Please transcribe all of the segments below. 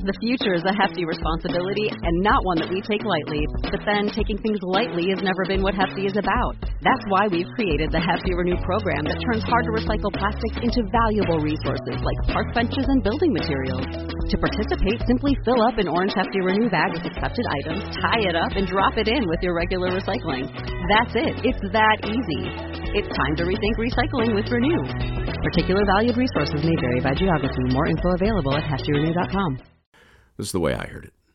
The future is a hefty responsibility and not one that we take lightly. But then taking things lightly has never been what Hefty is about. That's why we've created the Hefty Renew program that turns hard-to-recycle plastics into valuable resources like park benches and building materials. To participate, simply fill up an orange Hefty Renew bag with accepted items, tie it up, and drop it in with your regular recycling. That's it. It's that easy. It's time to rethink recycling with Renew. Particular valued resources may vary by geography. More info available at heftyrenew.com. This is the way I heard it.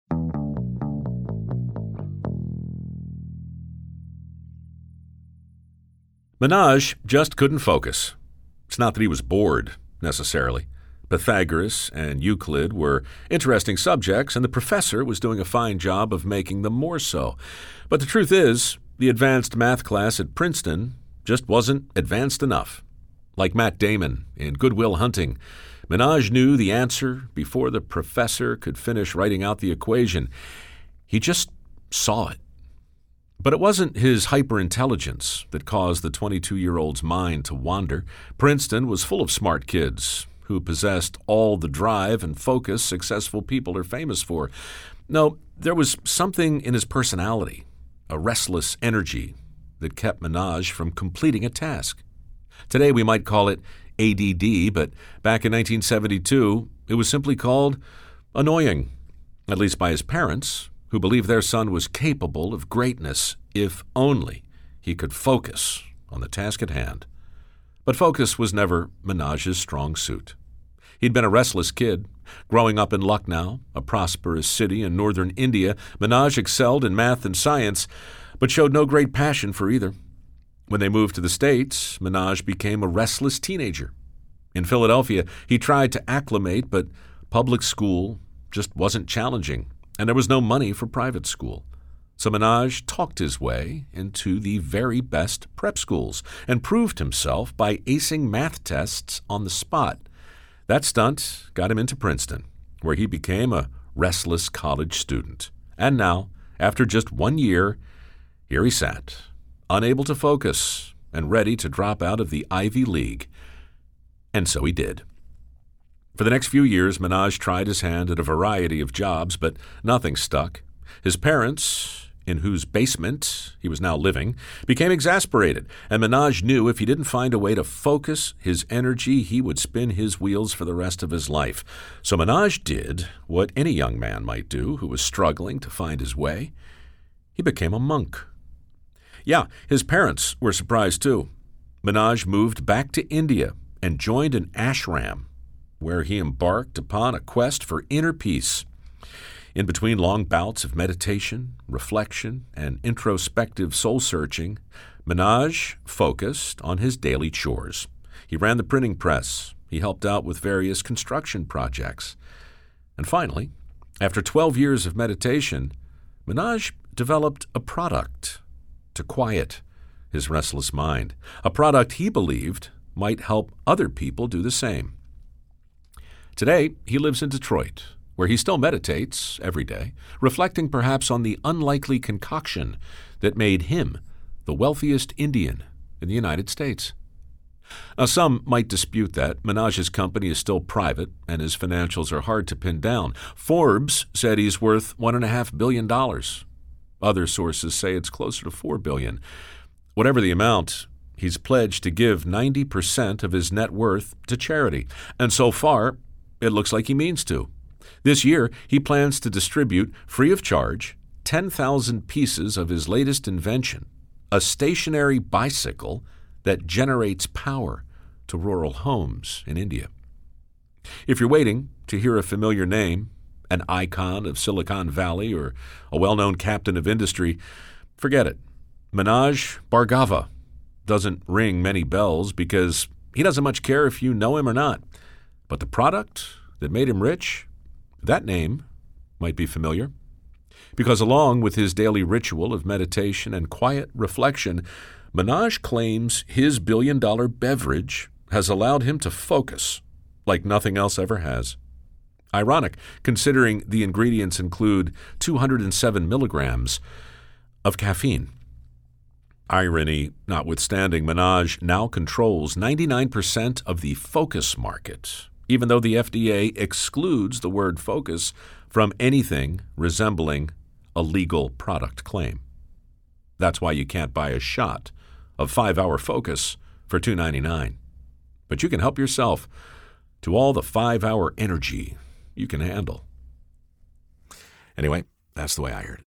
Minaj just couldn't focus. It's not that he was bored, necessarily. Pythagoras and Euclid were interesting subjects, and the professor was doing a fine job of making them more so. But the truth is, the advanced math class at Princeton just wasn't advanced enough. Like Matt Damon in Good Will Hunting, Minaj knew the answer before the professor could finish writing out the equation. He just saw it. But it wasn't his hyperintelligence that caused the 22-year-old's mind to wander. Princeton was full of smart kids who possessed all the drive and focus successful people are famous for. No, there was something in his personality, a restless energy that kept Minaj from completing a task. Today we might call it ADD, but back in 1972, it was simply called annoying, at least by his parents, who believed their son was capable of greatness if only he could focus on the task at hand. But focus was never Minaj's strong suit. He'd been a restless kid. Growing up in Lucknow, a prosperous city in northern India, Minaj excelled in math and science, but showed no great passion for either. When they moved to the States, Minaj became a restless teenager. In Philadelphia, he tried to acclimate, but public school just wasn't challenging, and there was no money for private school. So Minaj talked his way into the very best prep schools and proved himself by acing math tests on the spot. That stunt got him into Princeton, where he became a restless college student. And now, after just 1 year, here he sat, unable to focus and ready to drop out of the Ivy League. And so he did. For the next few years, Minaj tried his hand at a variety of jobs, but nothing stuck. His parents, in whose basement he was now living, became exasperated, and Minaj knew if he didn't find a way to focus his energy, he would spin his wheels for the rest of his life. So Minaj did what any young man might do who was struggling to find his way. He became a monk. Yeah, his parents were surprised too. Minaj moved back to India and joined an ashram, where he embarked upon a quest for inner peace. In between long bouts of meditation, reflection, and introspective soul-searching, Minaj focused on his daily chores. He ran the printing press. He helped out with various construction projects. And finally, after 12 years of meditation, Minaj developed a product to quiet his restless mind, a product he believed might help other people do the same. Today, he lives in Detroit, where he still meditates every day, reflecting perhaps on the unlikely concoction that made him the wealthiest Indian in the United States. Now, some might dispute that. Minaj's company is still private, and his financials are hard to pin down. Forbes said he's worth $1.5 billion. Other sources say it's closer to $4 billion. Whatever the amount, he's pledged to give 90% of his net worth to charity, and so far, it looks like he means to. This year, he plans to distribute, free of charge, 10,000 pieces of his latest invention, a stationary bicycle that generates power to rural homes in India. If you're waiting to hear a familiar name, an icon of Silicon Valley or a well-known captain of industry, forget it. Minaj Bhargava doesn't ring many bells because he doesn't much care if you know him or not. But the product that made him rich, that name might be familiar. Because along with his daily ritual of meditation and quiet reflection, Minaj claims his billion-dollar beverage has allowed him to focus like nothing else ever has. Ironic, considering the ingredients include 207 milligrams of caffeine. Irony notwithstanding, Minaj now controls 99% of the focus market even though the FDA excludes the word focus from anything resembling a legal product claim. That's why you can't buy a shot of 5-Hour Focus for $2.99. But you can help yourself to all the 5-hour energy you can handle. Anyway, that's the way I heard it.